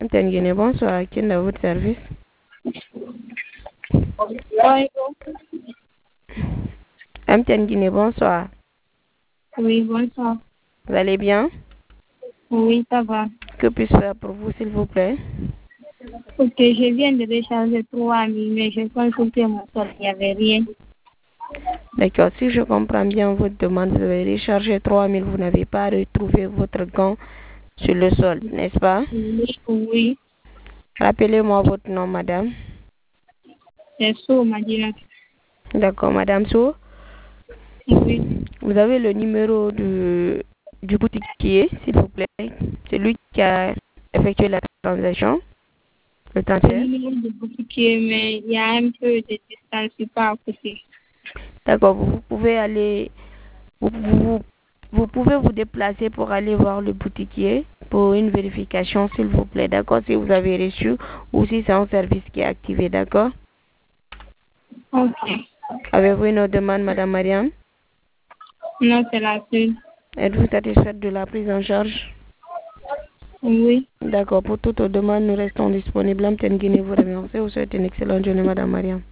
Guinée, bonsoir. Qui est à votre service? Guinée, bonsoir. Oui, bonsoir. Vous allez bien? Oui, ça va. Que puis-je faire pour vous, s'il vous plaît? Ok, je viens de recharger 3000, mais j'ai consulté mon solde, il n'y avait rien. D'accord. Si je comprends bien votre demande, vous avez rechargé 3000, vous n'avez pas retrouvé votre gant sur le sol, n'est-ce pas? Oui, Rappelez-moi votre nom, madame. c'est ça, Madina. D'accord, madame So. Oui, Vous avez le numéro du boutiquier, s'il vous plaît. C'est lui qui a effectué la transaction, le le transfert. numéro de boutiquier, mais il y a un peu de distance, c'est pas à côté. D'accord, vous pouvez aller, vous pouvez vous déplacer pour aller voir le boutiquier pour une vérification, s'il vous plaît. D'accord, si vous avez reçu ou si c'est un service qui est activé, d'accord? Ok. Avez-vous une autre demande, madame Mariam? Non, c'est la seule. Êtes-vous satisfaite de la prise en charge? Oui. D'accord, pour toute demande, nous restons disponibles. Guinée vous remercie. Vous souhaite une excellente journée, madame Mariam.